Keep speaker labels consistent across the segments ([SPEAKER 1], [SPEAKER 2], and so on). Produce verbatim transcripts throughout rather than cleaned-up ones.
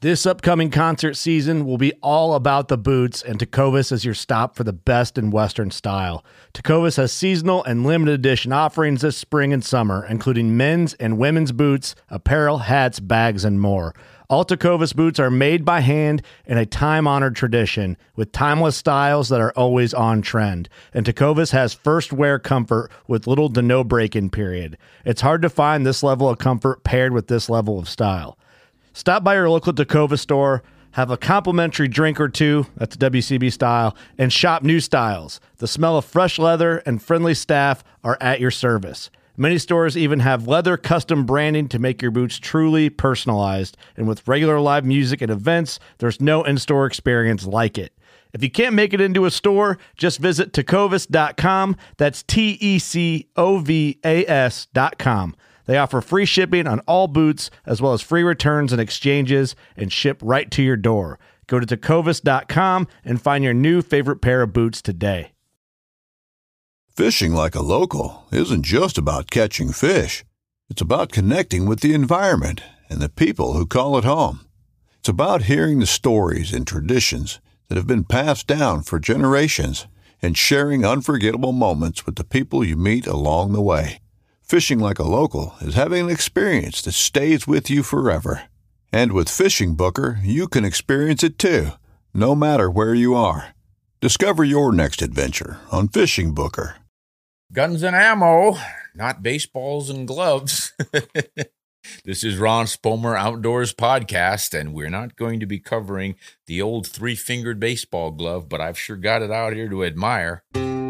[SPEAKER 1] This upcoming concert season will be all about the boots, and Tecovas is your stop for the best in Western style. Tecovas has seasonal and limited edition offerings this spring and summer, including men's and women's boots, apparel, hats, bags, and more. All Tecovas boots are made by hand in a time-honored tradition with timeless styles that are always on trend. And Tecovas has first wear comfort with little to no break-in period. It's hard to find this level of comfort paired with this level of style. Stop by your local Tecovas store, have a complimentary drink or two, that's W C B style, and shop new styles. The smell of fresh leather and friendly staff are at your service. Many stores even have leather custom branding to make your boots truly personalized. And with regular live music and events, there's no in-store experience like it. If you can't make it into a store, just visit tecovas dot com. That's T E C O V A S dot com. They offer free shipping on all boots, as well as free returns and exchanges, and ship right to your door. Go to tecovas dot com and find your new favorite pair of boots today.
[SPEAKER 2] Fishing like a local isn't just about catching fish. It's about connecting with the environment and the people who call it home. It's about hearing the stories and traditions that have been passed down for generations and sharing unforgettable moments with the people you meet along the way. Fishing like a local is having an experience that stays with you forever. And with Fishing Booker, you can experience it too, no matter where you are. Discover your next adventure on Fishing Booker.
[SPEAKER 3] Guns and ammo, not baseballs and gloves. This is Ron Spomer Outdoors Podcast, and we're not going to be covering the old three-fingered baseball glove, but I've sure got it out here to admire.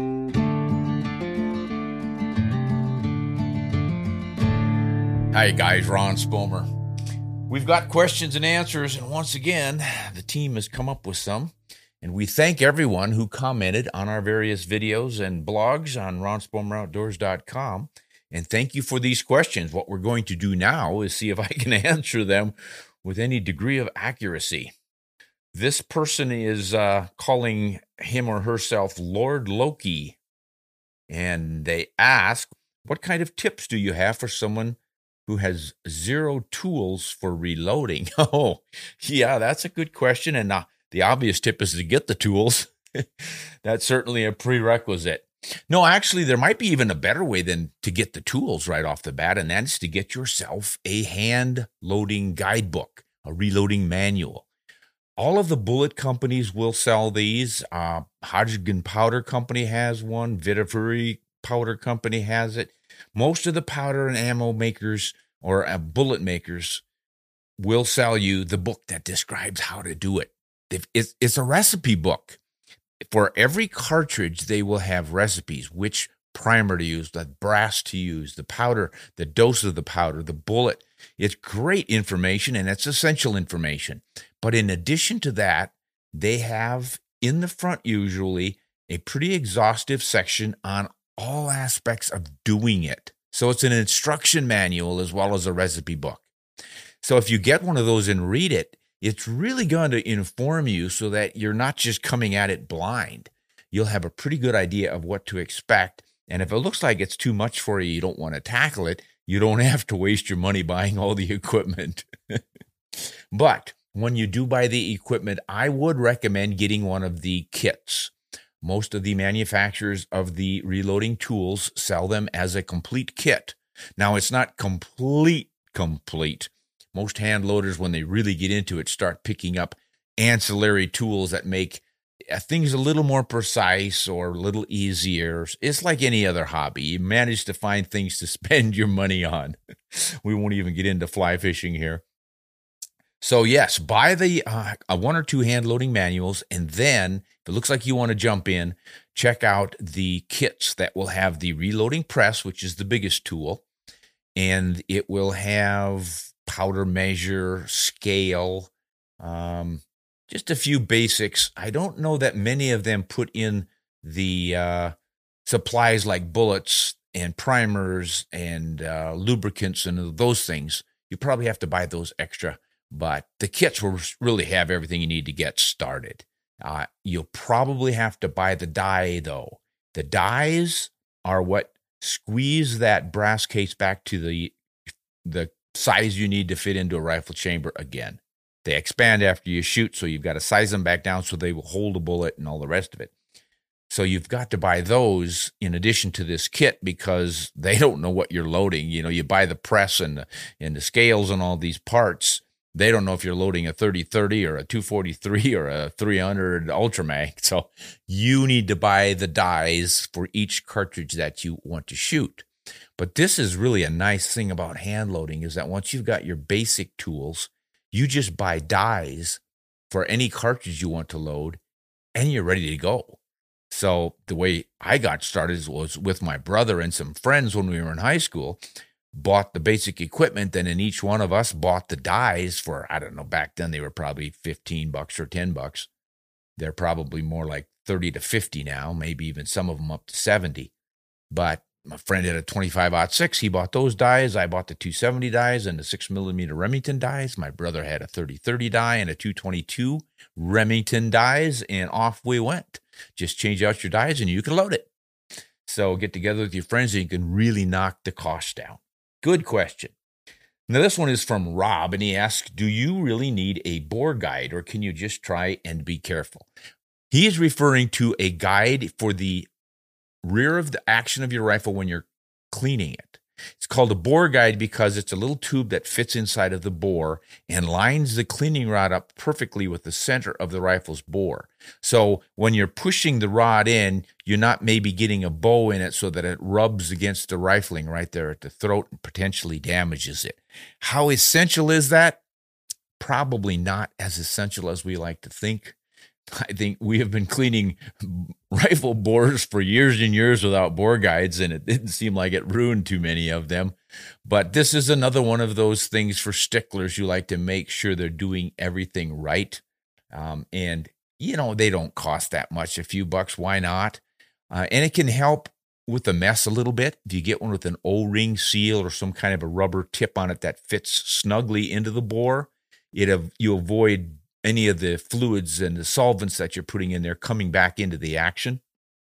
[SPEAKER 3] Hi guys, Ron Spomer. We've got questions and answers, and once again, the team has come up with some. And we thank everyone who commented on our various videos and blogs on ron spomer outdoors dot com. And thank you for these questions. What we're going to do now is see if I can answer them with any degree of accuracy. This person is uh, calling him or herself Lord Loki. And they ask, what kind of tips do you have for someone who has zero tools for reloading? Oh, yeah, that's a good question. And uh, the obvious tip is to get the tools. That's certainly a prerequisite. No, actually, there might be even a better way than to get the tools right off the bat, and that's to get yourself a hand-loading guidebook, a reloading manual. All of the bullet companies will sell these. Uh, Hodgkin Powder Company has one. Vitafury Powder Company has it. Most of the powder and ammo makers or uh, bullet makers will sell you the book that describes how to do it. It's, it's a recipe book. For every cartridge, they will have recipes, which primer to use, the brass to use, the powder, the dose of the powder, the bullet. It's great information, and it's essential information. But in addition to that, they have in the front usually a pretty exhaustive section on all aspects of doing it. So it's an instruction manual as well as a recipe book. So if you get one of those and read it, it's really going to inform you so that you're not just coming at it blind. You'll have a pretty good idea of what to expect. And if it looks like it's too much for you, you don't want to tackle it, you don't have to waste your money buying all the equipment. But when you do buy the equipment, I would recommend getting one of the kits. Most of the manufacturers of the reloading tools sell them as a complete kit. Now, it's not complete, complete. Most hand loaders, when they really get into it, start picking up ancillary tools that make things a little more precise or a little easier. It's like any other hobby. You manage to find things to spend your money on. We won't even get into fly fishing here. So yes, buy the uh, one or two hand loading manuals, and then if it looks like you want to jump in, check out the kits that will have the reloading press, which is the biggest tool, and it will have powder measure, scale, um, just a few basics. I don't know that many of them put in the uh, supplies like bullets and primers and uh, lubricants and those things. You probably have to buy those extra, but the kits will really have everything you need to get started. Uh, you'll probably have to buy the die, though. The dies are what squeeze that brass case back to the the size you need to fit into a rifle chamber again. They expand after you shoot, so you've got to size them back down so they will hold a bullet and all the rest of it. So you've got to buy those in addition to this kit because they don't know what you're loading. You know, you buy the press and the, and the scales and all these parts. They don't know if you're loading a thirty thirty or a two forty-three or a three hundred Ultramag. So you need to buy the dies for each cartridge that you want to shoot. But this is really a nice thing about hand loading is that once you've got your basic tools, you just buy dies for any cartridge you want to load and you're ready to go. So the way I got started was with my brother and some friends when we were in high school, bought the basic equipment, and then each one of us bought the dies for, I don't know, back then they were probably fifteen bucks or ten bucks. They're probably more like thirty to fifty now, maybe even some of them up to seventy. But my friend had a twenty-five aught six. He bought those dies. I bought the two seventy dies and the six millimeter Remington dies. My brother had a thirty thirty die and a two twenty-two Remington dies, and off we went. Just change out your dies and you can load it. So get together with your friends and you can really knock the cost down. Good question. Now this one is from Rob, and he asks, do you really need a bore guide or can you just try and be careful? He is referring to a guide for the rear of the action of your rifle when you're cleaning it. It's called a bore guide because it's a little tube that fits inside of the bore and lines the cleaning rod up perfectly with the center of the rifle's bore. So when you're pushing the rod in, you're not maybe getting a bow in it so that it rubs against the rifling right there at the throat and potentially damages it. How essential is that? Probably not as essential as we like to think. I think we have been cleaning rifle bores for years and years without bore guides, and it didn't seem like it ruined too many of them. But this is another one of those things for sticklers who like to make sure they're doing everything right. Um, and, you know, they don't cost that much, a few bucks. Why not? Uh, and it can help with the mess a little bit. If you get one with an O-ring seal or some kind of a rubber tip on it that fits snugly into the bore, it you avoid any of the fluids and the solvents that you're putting in there coming back into the action.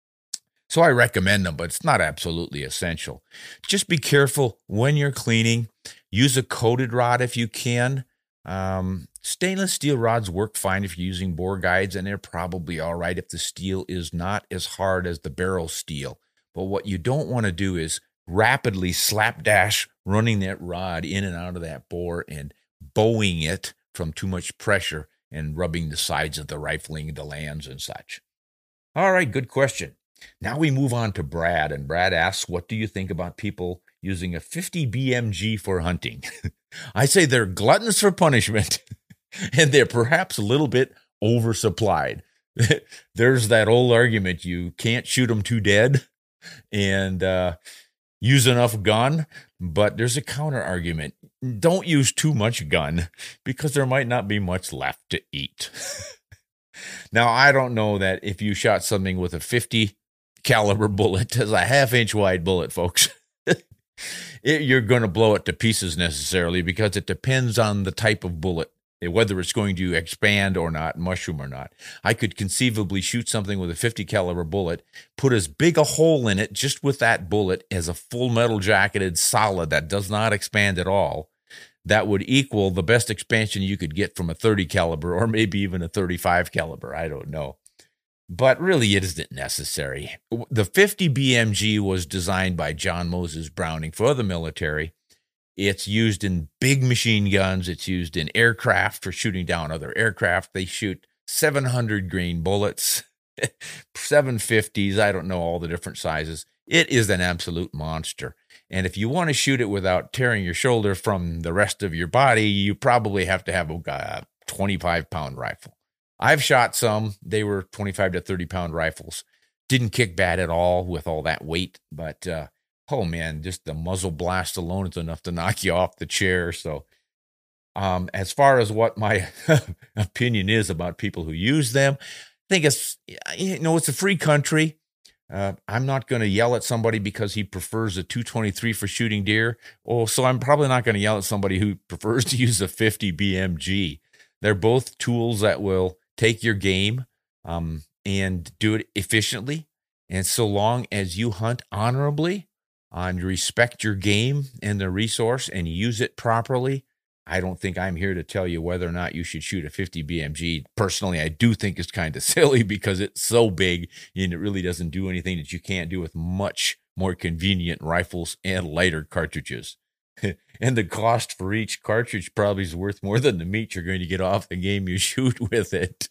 [SPEAKER 3] So I recommend them, but it's not absolutely essential. Just be careful when you're cleaning. Use a coated rod if you can. Um, stainless steel rods work fine if you're using bore guides, and they're probably all right if the steel is not as hard as the barrel steel. But what you don't want to do is rapidly slapdash running that rod in and out of that bore and bowing it from too much pressure and rubbing the sides of the rifling, the lands and such. All right, good question. Now we move on to Brad, and Brad asks, what do you think about people using a fifty B M G for hunting? I say they're gluttons for punishment, and they're perhaps a little bit oversupplied. There's that old argument, you can't shoot them too dead and uh, use enough gun, but there's a counter argument. Don't use too much gun because there might not be much left to eat. Now, I don't know that if you shot something with a fifty caliber bullet as a half inch wide bullet, folks, it, you're going to blow it to pieces necessarily because it depends on the type of bullet, whether it's going to expand or not, mushroom or not. I could conceivably shoot something with a fifty caliber bullet, put as big a hole in it just with that bullet as a full metal jacketed solid that does not expand at all. That would equal the best expansion you could get from a thirty caliber or maybe even a thirty-five caliber. I don't know. But really, it isn't necessary. The fifty B M G was designed by John Moses Browning for the military. It's used in big machine guns. It's used in aircraft for shooting down other aircraft. They shoot seven hundred grain bullets, seven fifties. I don't know all the different sizes. It is an absolute monster. And if you want to shoot it without tearing your shoulder from the rest of your body, you probably have to have a twenty-five pound rifle. I've shot some. They were twenty-five to thirty pound rifles. Didn't kick bad at all with all that weight, but uh, oh man, just the muzzle blast alone is enough to knock you off the chair. So um, as far as what my opinion is about people who use them, I think it's, you know, it's a free country. Uh, I'm not going to yell at somebody because he prefers a two twenty-three for shooting deer. Oh, so I'm probably not going to yell at somebody who prefers to use a fifty B M G. They're both tools that will take your game um, and do it efficiently. And so long as you hunt honorably and respect your game and the resource and use it properly, I don't think I'm here to tell you whether or not you should shoot a fifty B M G. Personally, I do think it's kind of silly because it's so big and it really doesn't do anything that you can't do with much more convenient rifles and lighter cartridges. And the cost for each cartridge probably is worth more than the meat you're going to get off the game you shoot with it.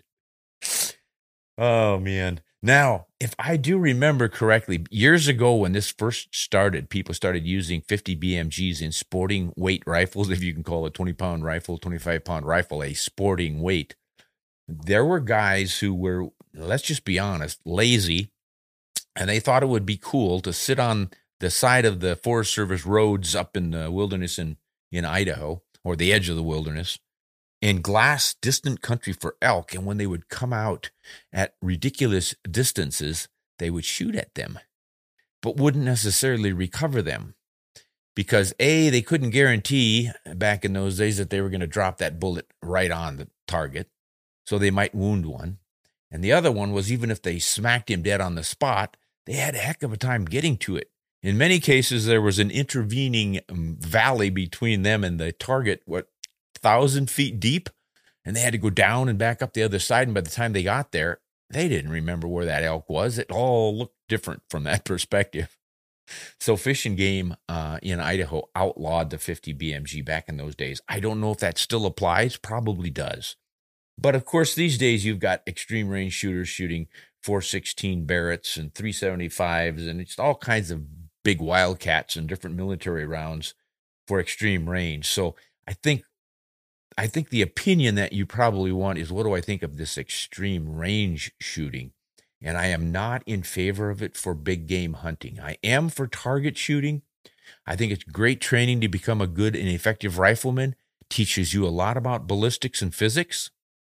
[SPEAKER 3] Oh, man. Now, if I do remember correctly, years ago when this first started, people started using fifty B M Gs in sporting weight rifles, if you can call a twenty-pound rifle, twenty-five-pound rifle a sporting weight. There were guys who were, let's just be honest, lazy, and they thought it would be cool to sit on the side of the Forest Service roads up in the wilderness in, in Idaho, or the edge of the wilderness, and glass distant country for elk. And when they would come out at ridiculous distances, they would shoot at them, but wouldn't necessarily recover them. Because A, they couldn't guarantee back in those days that they were going to drop that bullet right on the target, so they might wound one. And the other one was, even if they smacked him dead on the spot, they had a heck of a time getting to it. In many cases, there was an intervening valley between them and the target, what, thousand feet deep, and they had to go down and back up the other side. And by the time they got there, they didn't remember where that elk was. It all looked different from that perspective. So Fish and Game uh, in Idaho outlawed the fifty B M G back in those days. I don't know if that still applies. Probably does. But of course, these days you've got extreme range shooters shooting four sixteen Barretts and three seventy-fives, and it's all kinds of big Wildcats and different military rounds for extreme range. So I think I think the opinion that you probably want is, what do I think of this extreme range shooting? And I am not in favor of it for big game hunting. I am for target shooting. I think it's great training to become a good and effective rifleman. Teaches you a lot about ballistics and physics.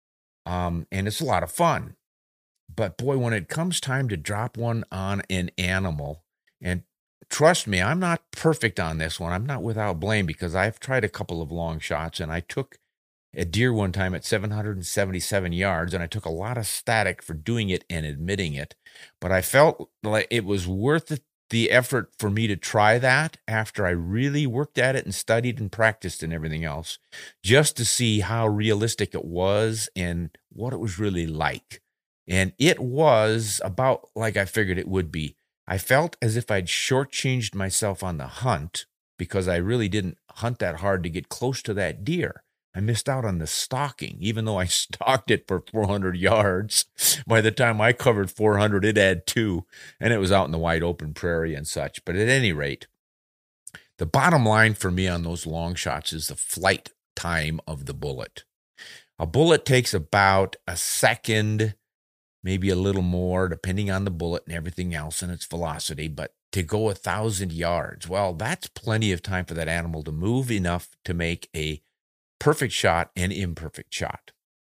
[SPEAKER 3] Um, and it's a lot of fun. But boy, when it comes time to drop one on an animal, and trust me, I'm not perfect on this one. I'm not without blame, because I've tried a couple of long shots, and I took a deer one time at seven hundred seventy-seven yards, and I took a lot of static for doing it and admitting it. But I felt like it was worth it, the effort for me to try that after I really worked at it and studied and practiced and everything else, just to see how realistic it was and what it was really like. And it was about like I figured it would be. I felt as if I'd shortchanged myself on the hunt, because I really didn't hunt that hard to get close to that deer. I missed out on the stalking, even though I stalked it for four hundred yards. By the time I covered four hundred, it had two, and it was out in the wide open prairie and such. But at any rate, the bottom line for me on those long shots is the flight time of the bullet. A bullet takes about a second, maybe a little more, depending on the bullet and everything else and its velocity. But to go a thousand yards, well, that's plenty of time for that animal to move enough to make a perfect shot and imperfect shot.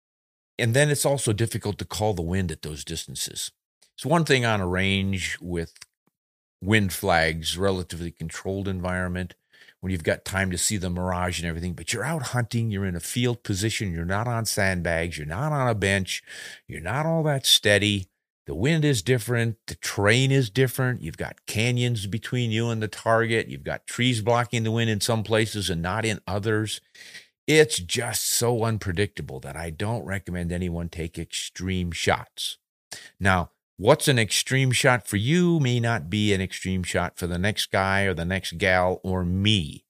[SPEAKER 3] And then it's also difficult to call the wind at those distances. It's one thing on a range with wind flags, relatively controlled environment, when you've got time to see the mirage and everything, but you're out hunting, you're in a field position, you're not on sandbags, you're not on a bench, you're not all that steady. The wind is different, the terrain is different, you've got canyons between you and the target, you've got trees blocking the wind in some places and not in others. It's just so unpredictable that I don't recommend anyone take extreme shots. Now, what's an extreme shot for you may not be an extreme shot for the next guy or the next gal or me.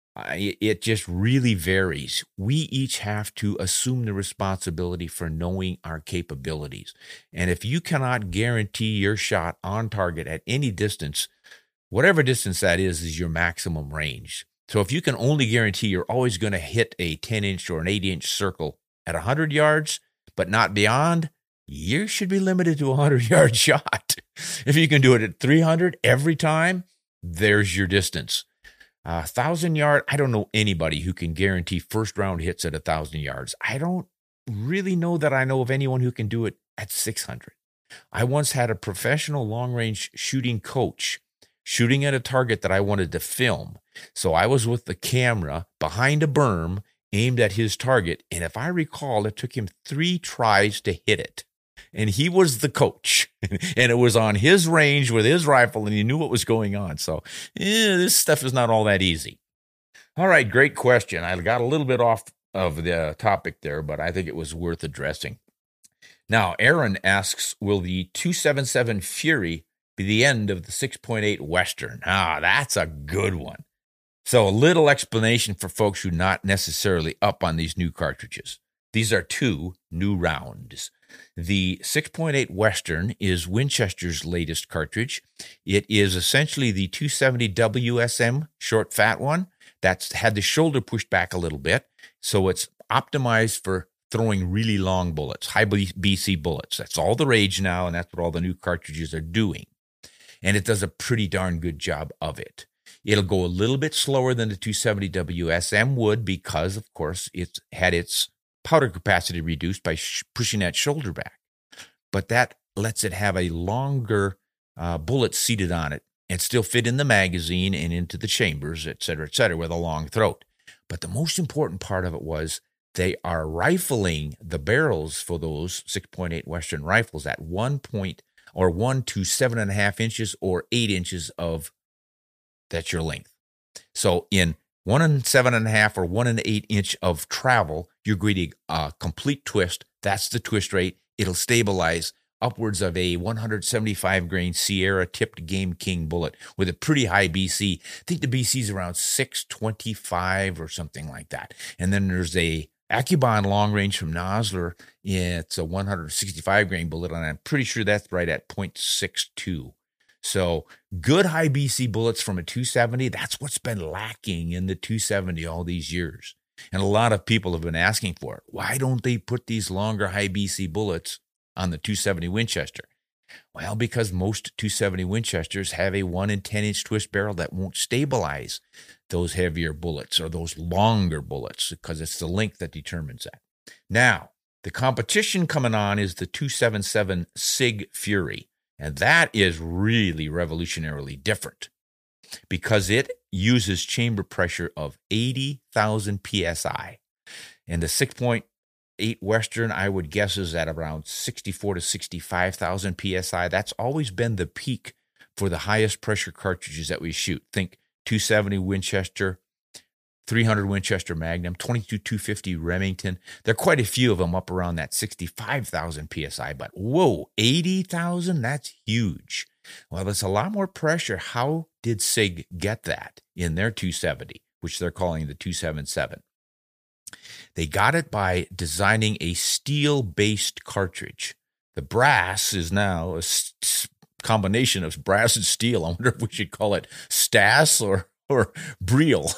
[SPEAKER 3] I, it just really varies. We each have to assume the responsibility for knowing our capabilities. And if you cannot guarantee your shot on target at any distance, whatever distance that is, is your maximum range. So if you can only guarantee you're always going to hit a ten inch or an eight inch circle at one hundred yards, but not beyond, you should be limited to a one hundred yard shot. If you can do it at three hundred every time, there's your distance. A uh, thousand yard, I don't know anybody who can guarantee first round hits at a thousand yards. I don't really know that I know of anyone who can do it at six hundred. I once had a professional long range shooting coach shooting at a target that I wanted to film. So I was with the camera behind a berm aimed at his target. And if I recall, it took him three tries to hit it. And he was the coach. And it was on his range with his rifle, and he knew what was going on. So eh, this stuff is not all that easy. All right, great question. I got a little bit off of the topic there, but I think it was worth addressing. Now, Aaron asks, will the two seventy-seven Fury be the end of the six point eight Western? Ah, that's a good one. So a little explanation for folks who are not necessarily up on these new cartridges. These are two new rounds. The six point eight Western is Winchester's latest cartridge. It is essentially the two seventy W S M short fat one that's had the shoulder pushed back a little bit. So it's optimized for throwing really long bullets, high B C bullets. That's all the rage now, and that's what all the new cartridges are doing. And it does a pretty darn good job of it. It'll go a little bit slower than the two seventy W S M would because, of course, it's had its powder capacity reduced by sh- pushing that shoulder back. But that lets it have a longer uh, bullet seated on it and still fit in the magazine and into the chambers, et cetera, et cetera, with a long throat. But the most important part of it was they are rifling the barrels for those six point eight Western rifles at one point or one to seven and a half inches or eight inches of, that's your length. So in one and seven and a half or one and eight inch of travel, you're getting a complete twist. That's the twist rate. It'll stabilize upwards of a one seventy-five grain Sierra tipped Game King bullet with a pretty high B C. I think the B C is around six twenty-five or something like that. And then there's a Accubon long range from Nosler. It's a one sixty-five grain bullet, and I'm pretty sure that's right at point six two. So good high B C bullets from a two seventy, that's what's been lacking in the two seventy all these years. And a lot of people have been asking for it. Why don't they put these longer high B C bullets on the two seventy Winchester? Well, because most two seventy Winchesters have a one in ten inch twist barrel that won't stabilize those heavier bullets or those longer bullets because it's the length that determines that. Now, the competition coming on is the two seventy-seven Sig Fury. And that is really revolutionarily different because it uses chamber pressure of eighty thousand P S I. And the six point eight Western, I would guess, is at around sixty-four to sixty-five thousand P S I. That's always been the peak for the highest pressure cartridges that we shoot. Think two seventy Winchester, three hundred Winchester Magnum, twenty-two two fifty Remington. There are quite a few of them up around that sixty-five thousand P S I, but whoa, eighty thousand? That's huge. Well, that's a lot more pressure. How did Sig get that in their two seventy, which they're calling the two seventy-seven? They got it by designing a steel-based cartridge. The brass is now a st- combination of brass and steel. I wonder if we should call it Stas or, or Briel.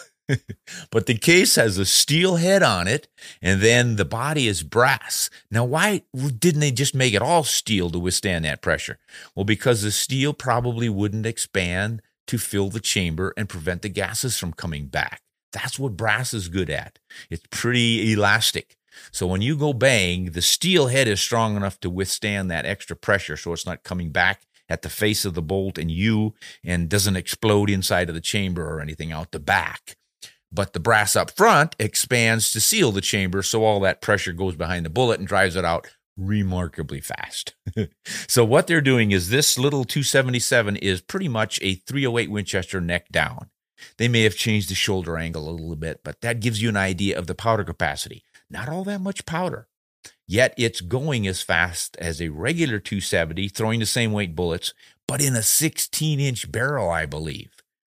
[SPEAKER 3] But the case has a steel head on it, and then the body is brass. Now, why didn't they just make it all steel to withstand that pressure? Well, because the steel probably wouldn't expand to fill the chamber and prevent the gases from coming back. That's what brass is good at. It's pretty elastic. So when you go bang, the steel head is strong enough to withstand that extra pressure so it's not coming back at the face of the bolt and you and doesn't explode inside of the chamber or anything out the back. But the brass up front expands to seal the chamber, so all that pressure goes behind the bullet and drives it out remarkably fast. So what they're doing is this little two seventy-seven is pretty much a three oh eight Winchester neck down. They may have changed the shoulder angle a little bit, but that gives you an idea of the powder capacity. Not all that much powder. Yet it's going as fast as a regular two seventy, throwing the same weight bullets, but in a sixteen inch barrel, I believe.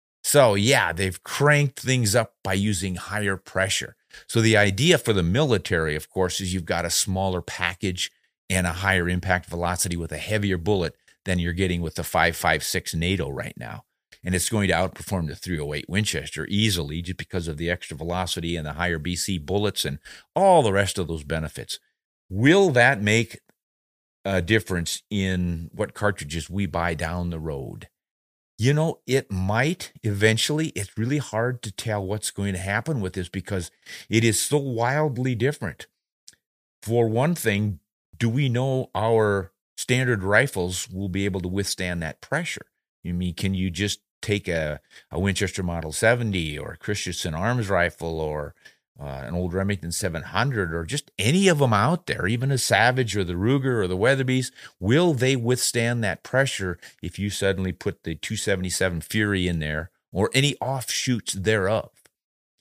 [SPEAKER 3] So yeah, they've cranked things up by using higher pressure. So the idea for the military, of course, is you've got a smaller package and a higher impact velocity with a heavier bullet than you're getting with the five five six NATO right now. And it's going to outperform the three oh eight Winchester easily just because of the extra velocity and the higher B C bullets and all the rest of those benefits. Will that make a difference in what cartridges we buy down the road? You know, it might eventually. It's really hard to tell what's going to happen with this because it is so wildly different. For one thing, do we know our standard rifles will be able to withstand that pressure? I mean, can you just take a, a Winchester Model seventy or a Christensen Arms rifle or uh, an old Remington seven hundred or just any of them out there, even a Savage or the Ruger or the Weatherby's, will they withstand that pressure if you suddenly put the two seventy-seven Fury in there or any offshoots thereof?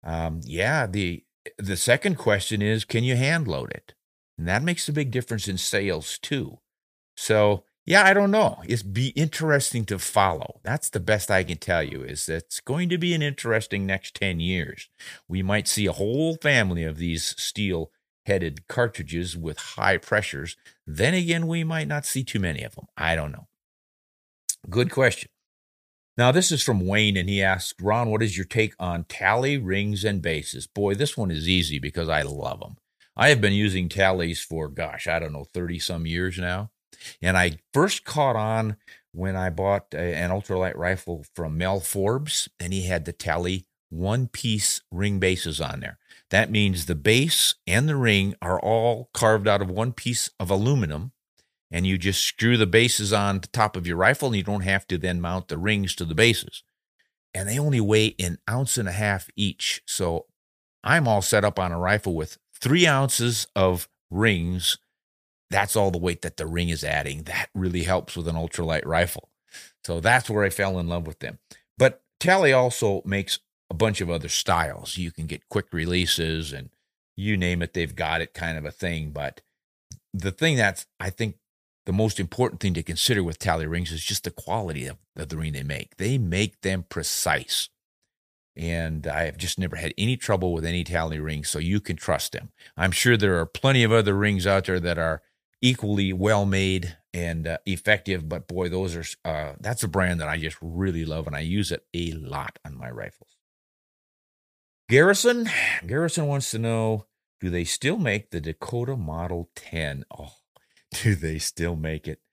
[SPEAKER 3] Um, yeah, the the second question is, can you hand load it? And that makes a big difference in sales too. So, yeah, I don't know. It's be interesting to follow. That's the best I can tell you, is that it's going to be an interesting next ten years. We might see a whole family of these steel-headed cartridges with high pressures. Then again, we might not see too many of them. I don't know. Good question. Now, this is from Wayne, and he asks, Ron, what is your take on tally, rings, and bases? Boy, this one is easy because I love them. I have been using tallies for, gosh, I don't know, thirty-some years now. And I first caught on when I bought a, an ultralight rifle from Mel Forbes, and he had the tally one-piece ring bases on there. That means the base and the ring are all carved out of one piece of aluminum, and you just screw the bases on the top of your rifle, and you don't have to then mount the rings to the bases. And they only weigh an ounce and a half each. So I'm all set up on a rifle with three ounces of rings. That's all the weight that the ring is adding. That really helps with an ultralight rifle. So that's where I fell in love with them. But Tally also makes a bunch of other styles. You can get quick releases and you name it, they've got it, kind of a thing. But the thing that's, I think, the most important thing to consider with Tally rings is just the quality of, of the ring they make. They make them precise. And I have just never had any trouble with any Tally rings, so you can trust them. I'm sure there are plenty of other rings out there that are equally well-made and uh, effective, but boy, those are uh, that's a brand that I just really love, and I use it a lot on my rifles. Garrison, Garrison wants to know, do they still make the Dakota Model ten? Oh, do they still make it?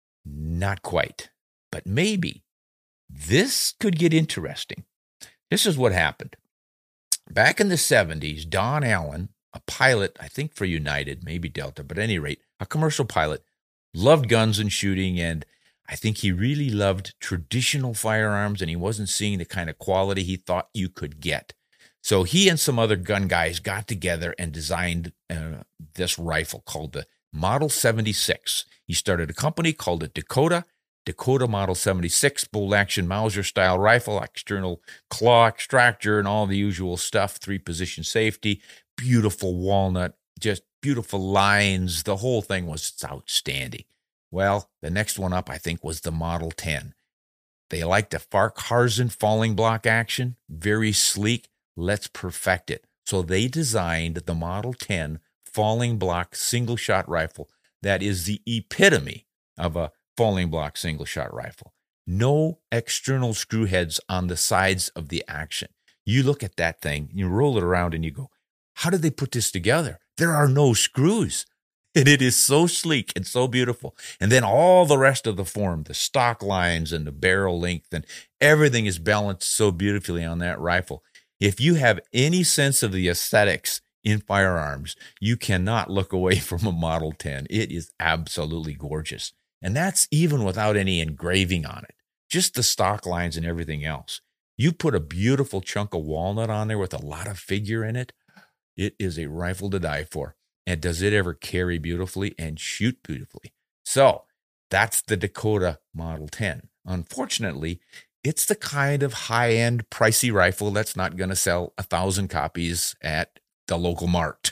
[SPEAKER 3] Not quite, but maybe. This could get interesting. This is what happened. Back in the seventies, Don Allen, a pilot, I think for United, maybe Delta, but at any rate, a commercial pilot, loved guns and shooting, and I think he really loved traditional firearms, and he wasn't seeing the kind of quality he thought you could get. So he and some other gun guys got together and designed uh, this rifle called the Model seventy-six. He started a company, called it Dakota, Dakota Model seventy-six, bolt-action Mauser-style rifle, external claw extractor, and all the usual stuff, three-position safety, beautiful walnut, just beautiful lines. The whole thing was outstanding. Well, the next one up, I think, was the Model ten. They liked the Farquharson falling block action, very sleek. Let's perfect it. So they designed the Model ten falling block single-shot rifle that is the epitome of a falling block single-shot rifle. No external screw heads on the sides of the action. You look at that thing, you roll it around, and you go, how did they put this together? There are no screws. And it is so sleek and so beautiful. And then all the rest of the form, the stock lines and the barrel length, and everything is balanced so beautifully on that rifle. If you have any sense of the aesthetics in firearms, you cannot look away from a Model ten. It is absolutely gorgeous. And that's even without any engraving on it, just the stock lines and everything else. You put a beautiful chunk of walnut on there with a lot of figure in it. It is a rifle to die for. And does it ever carry beautifully and shoot beautifully? So that's the Dakota Model ten. Unfortunately, it's the kind of high-end, pricey rifle that's not going to sell a thousand copies at the local mart.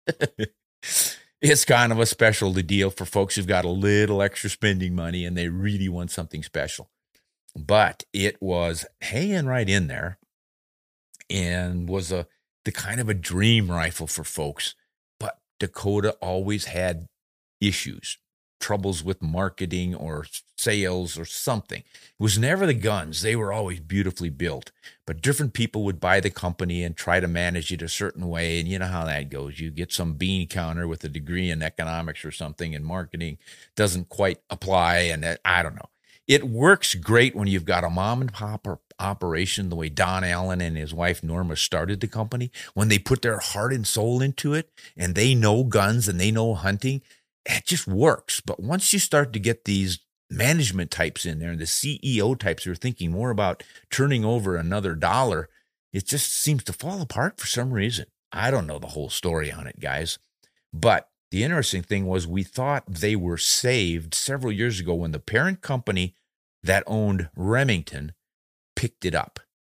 [SPEAKER 3] It's kind of a specialty deal for folks who've got a little extra spending money and they really want something special. But it was hanging right in there and was a the kind of a dream rifle for folks. But Dakota always had issues, troubles with marketing or sales or something. It was never the guns. They were always beautifully built. But different people would buy the company and try to manage it a certain way. And you know how that goes. You get some bean counter with a degree in economics or something, and marketing doesn't quite apply. And that, I don't know. It works great when you've got a mom and pop operation, the way Don Allen and his wife Norma started the company, when they put their heart and soul into it and they know guns and they know hunting. It just works. But once you start to get these management types in there and the C E O types who are thinking more about turning over another dollar, it just seems to fall apart for some reason. I don't know the whole story on it, guys. But the interesting thing was we thought they were saved several years ago when the parent company that owned Remington picked it up.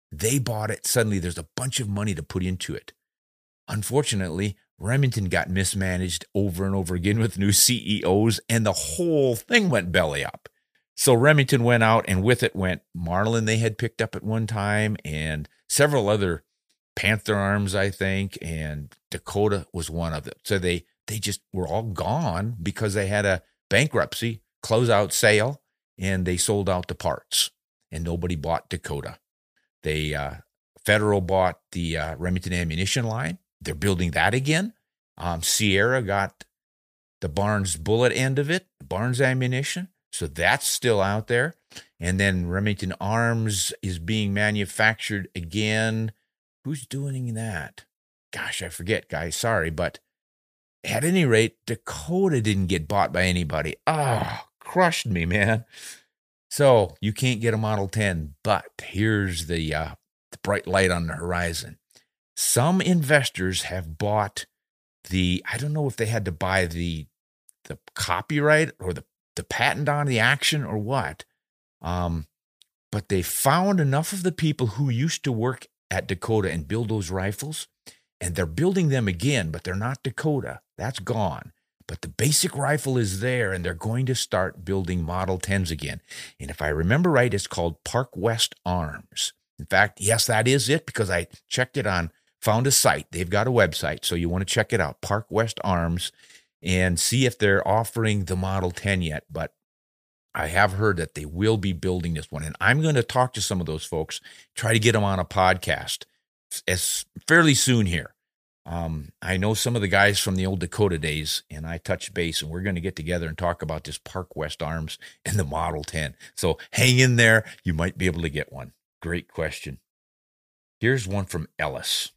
[SPEAKER 3] They bought it. Suddenly there's a bunch of money to put into it. Unfortunately, Remington got mismanaged over and over again with new C E Os, and the whole thing went belly up. So Remington went out, and with it went Marlin they had picked up at one time, and several other Panther arms, I think, and Dakota was one of them. So they they just were all gone because they had a bankruptcy, closeout sale, and they sold out the parts, and nobody bought Dakota. They uh, Federal bought the uh, Remington ammunition line. They're building that again. Um, Sierra got the Barnes bullet end of it, Barnes ammunition. So that's still out there. And then Remington Arms is being manufactured again. Who's doing that? Gosh, I forget, guys. Sorry. But at any rate, Dakota didn't get bought by anybody. Ah, oh, crushed me, man. So you can't get a Model ten, but here's the, uh, the bright light on the horizon. Some investors have bought the, I don't know if they had to buy the the copyright or the, the patent on the action or what, um, but they found enough of the people who used to work at Dakota and build those rifles, and they're building them again, but they're not Dakota. That's gone. But the basic rifle is there, and they're going to start building Model tens again. And if I remember right, it's called Park West Arms. In fact, yes, that is it, because I checked it on, found a site. They've got a website, so you want to check it out, Park West Arms, and see if they're offering the Model ten yet. But I have heard that they will be building this one, and I'm going to talk to some of those folks, try to get them on a podcast as fairly soon here. Um, I know some of the guys from the old Dakota days, and I touched base, and we're going to get together and talk about this Park West Arms and the Model ten. So hang in there. You might be able to get one. Great question. Here's one from Ellis.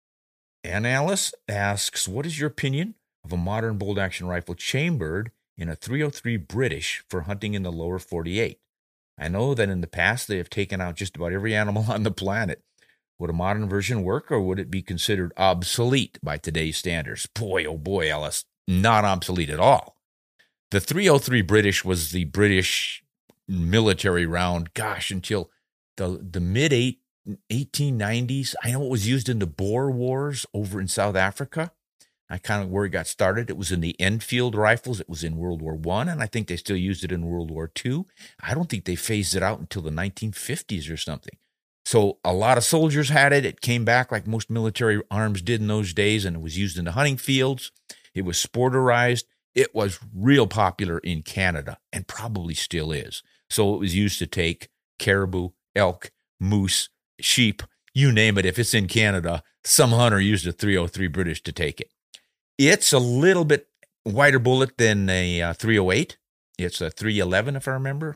[SPEAKER 3] And Ellis asks, what is your opinion of a modern bolt-action rifle chambered in a three oh three British for hunting in the lower forty-eight? I know that in the past they have taken out just about every animal on the planet. Would a modern version work, or would it be considered obsolete by today's standards? Boy, oh boy, Ellis, not obsolete at all. The three oh three British was the British military round, gosh, until the, the mid eighteen nineties. I know it was used in the Boer Wars over in South Africa. I kind of where it got started. It was in the Enfield rifles. It was in World War One, and I think they still used it in World War Two. I don't think they phased it out until the nineteen fifties or something. So a lot of soldiers had it. It came back like most military arms did in those days, and it was used in the hunting fields. It was sporterized. It was real popular in Canada, and probably still is. So it was used to take caribou, elk, moose, sheep, you name it. If it's in Canada, some hunter used a three oh three British to take it. It's a little bit wider bullet than a uh, three oh eight. It's a three eleven, if I remember.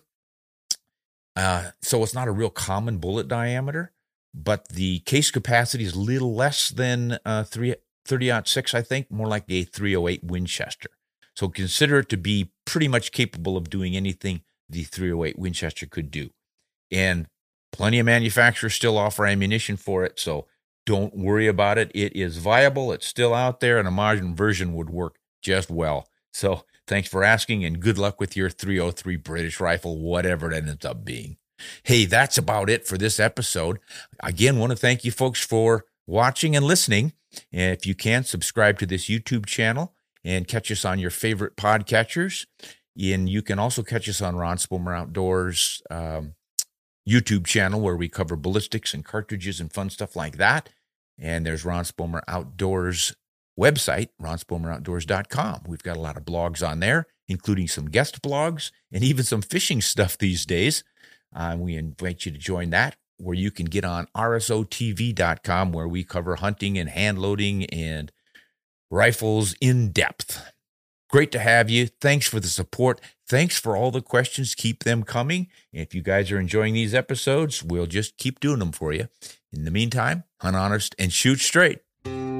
[SPEAKER 3] Uh, so it's not a real common bullet diameter, but the case capacity is a little less than uh, thirty oh six, I think, more like a three oh eight Winchester. So consider it to be pretty much capable of doing anything the three oh eight Winchester could do. And plenty of manufacturers still offer ammunition for it, so don't worry about it. It is viable. It's still out there, and a modern version would work just well. So thanks for asking, and good luck with your three oh three British rifle, whatever it ends up being. Hey, that's about it for this episode. Again, want to thank you folks for watching and listening. And if you can, subscribe to this YouTube channel and catch us on your favorite podcatchers. And you can also catch us on Ron Spomer Outdoors um, YouTube channel, where we cover ballistics and cartridges and fun stuff like that. And there's Ron Spomer Outdoors website, ron spomer outdoors dot com. We've got a lot of blogs on there, including some guest blogs and even some fishing stuff these days. Uh, we invite you to join that, where you can get on R S O T V dot com, where we cover hunting and hand loading and rifles in depth. Great to have you. Thanks for the support. Thanks for all the questions. Keep them coming. And if you guys are enjoying these episodes, we'll just keep doing them for you. In the meantime, hunt honest and shoot straight.